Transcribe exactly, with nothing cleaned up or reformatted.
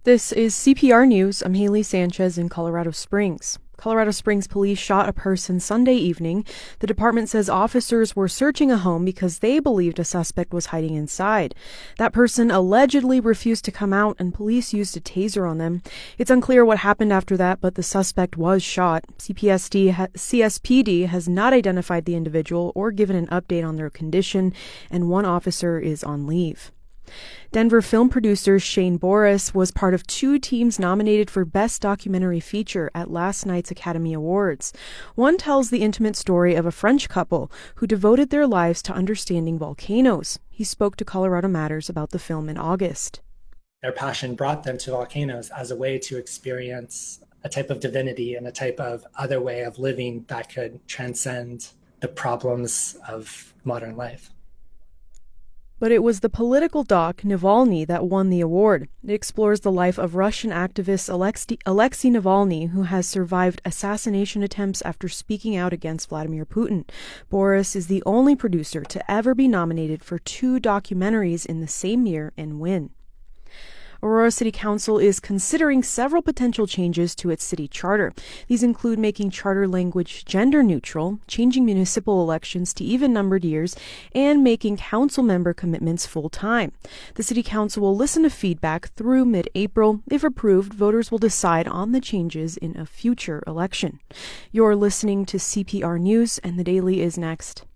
This is C P R News. I'm Haley Sanchez in Colorado Springs. Colorado Springs police shot a person Sunday evening. The department says officers were searching a home because they believed a suspect was hiding inside. That person allegedly refused to come out, and police used a taser on them. It's unclear what happened after that, but the suspect was shot. C P S D ha- C S P D has not identified the individual or given an update on their condition, and one officer is on leave. Denver film producer Shane Boris was part of two teams nominated for Best Documentary Feature at last night's Academy Awards. One tells the intimate story of a French couple who devoted their lives to understanding volcanoes. He spoke to Colorado Matters about the film in August. Their passion brought them to volcanoes as a way to experience a type of divinity and a type of other way of living that could transcend the problems of modern life. But it was the political doc Navalny that won the award. It explores the life of Russian activist Alexei, Alexei Navalny, who has survived assassination attempts after speaking out against Vladimir Putin. Boris is the only producer to ever be nominated for two documentaries in the same year and win. Aurora City Council is considering several potential changes to its city charter. These include making charter language gender neutral, changing municipal elections to even-numbered years, and making council member commitments full-time. The City Council will listen to feedback through mid-April. If approved, voters will decide on the changes in a future election. You're listening to C P R News, and the Daily is next.